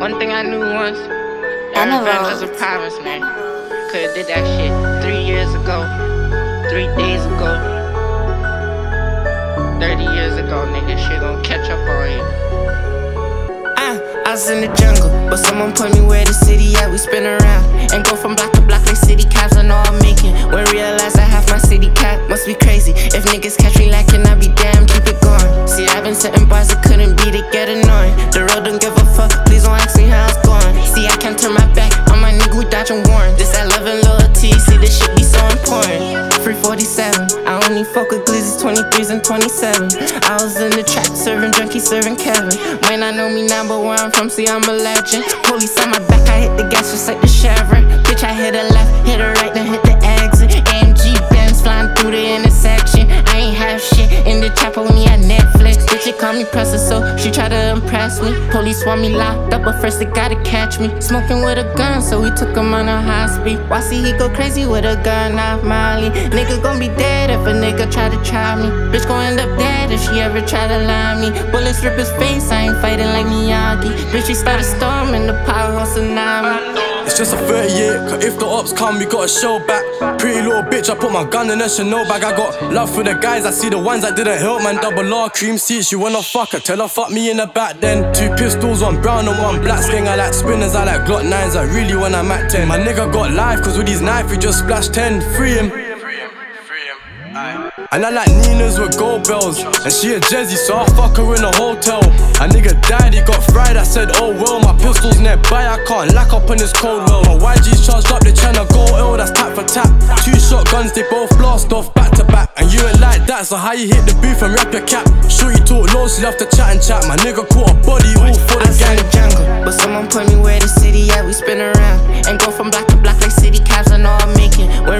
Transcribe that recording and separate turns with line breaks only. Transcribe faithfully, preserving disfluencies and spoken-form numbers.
One thing I knew once, that revenge is a promise, man. Could've did that shit three years ago, three days ago, thirty years ago, nigga. Shit gon' catch up on you.
Uh, I was in the jungle, but someone put me where the city at. We spin around and go from block to block like city cops. I know I'm making. When realize I have my city cap, must be crazy. If niggas catch me lacking, I be damn, keep it going. See, I've been setting bars that couldn't beat it, get annoying. The road don't give a fuck, please don't ask me how it's going. See, I can't turn my back on my nigga who dodging warrant. This that love and loyalty, see this shit be so important. Free forty-seven, I only fuck with glizzies, twenty-threes and twenty-seven. I was in the trap, serving junkie, serving Kevin. Might not know me now, but where I'm from, see I'm a legend. Police on my back, I hit the gas just like the Chevron. Bitch, I hit a left, hit a right, then hit the exit. A M G Benz flying through the intersection. I ain't have shit in the trap, only had Netflix. Bitch, it call me presser, so she try to impress me. Police want me locked up, but first they gotta catch me. Smoking with a gun, so we took him on a high speed. Why see he go crazy with a gun off Molly? Nigga gon' be dead if a nigga try to try me. Bitch gon' end up dead if she ever try to lie me. Bullets rip his face, I ain't fighting like Miyagi. Bitch, we start a storm in the powerhouse tsunami.
It's just a thirty-eight, cause if the ops come, we gotta show back. Pretty little bitch, I put my gun in a Chanel bag. I got love for the guys, I see the ones that didn't help, man. Double R, cream seats, you wanna fuck her, tell her fuck me in the back then. Two pistols, one brown and one black sling. I like spinners, I like Glock nines, I really when I'm at ten. My nigga got life, cause with his knife, he just splashed ten. Free him. And I like Ninas with gold bells, and she a Jezzy, so I fuck her in a hotel. A nigga died, he got fried, I said oh well. My pistol's nearby, I can't lack up in this cold well. My Y G's charged up, they tryna go ill, that's tap for tap. Two shotguns, they both blast off back to back. And you ain't like that, so how you hit the booth and rap your cap? Shorty talk low, she love to chat and chat. My nigga caught a body all for the gang.
I was in the jungle, but someone put me where the city at. We spin around and go from block to block like city cops. I know I'm making.